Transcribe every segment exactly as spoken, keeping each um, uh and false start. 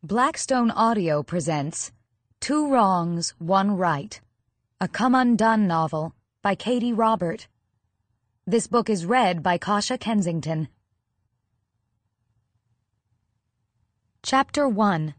Blackstone Audio presents Two Wrongs, One Right, a Come Undone novel by Katie Robert. This book is read by Kasha Kensington. Chapter one.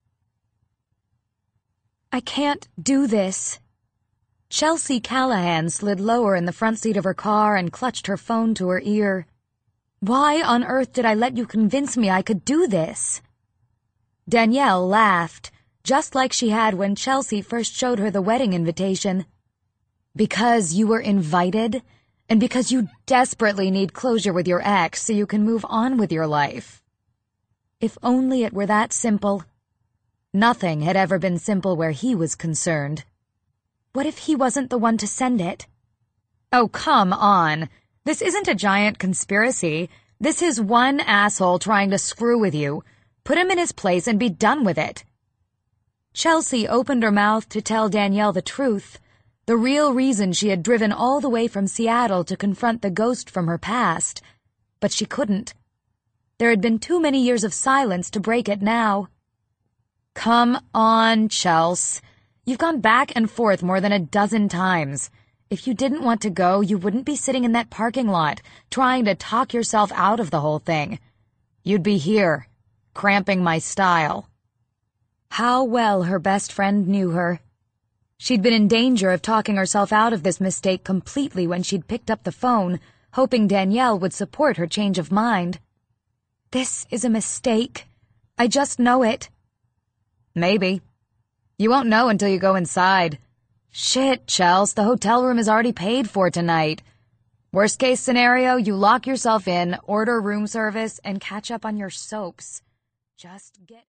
I can't do this. Chelsea Callahan slid lower in the front seat of her car and clutched her phone to her ear. Why on earth did I let you convince me I could do this? Danielle laughed, just like she had when Chelsea first showed her the wedding invitation. Because you were invited, and because you desperately need closure with your ex so you can move on with your life. If only it were that simple. Nothing had ever been simple where he was concerned. What if he wasn't the one to send it? Oh, come on. This isn't a giant conspiracy. This is one asshole trying to screw with you. Put him in his place and be done with it. Chelsea opened her mouth to tell Danielle the truth, the real reason she had driven all the way from Seattle to confront the ghost from her past, but she couldn't. There had been too many years of silence to break it now. Come on, Chels. You've gone back and forth more than a dozen times. If you didn't want to go, you wouldn't be sitting in that parking lot, trying to talk yourself out of the whole thing. You'd be here, cramping my style. How well her best friend knew her. She'd been in danger of talking herself out of this mistake completely when she'd picked up the phone, hoping Danielle would support her change of mind. This is a mistake. I just know it. Maybe. You won't know until you go inside. Shit, Chels, the hotel room is already paid for tonight. Worst case scenario, you lock yourself in, order room service, and catch up on your soaps. Just get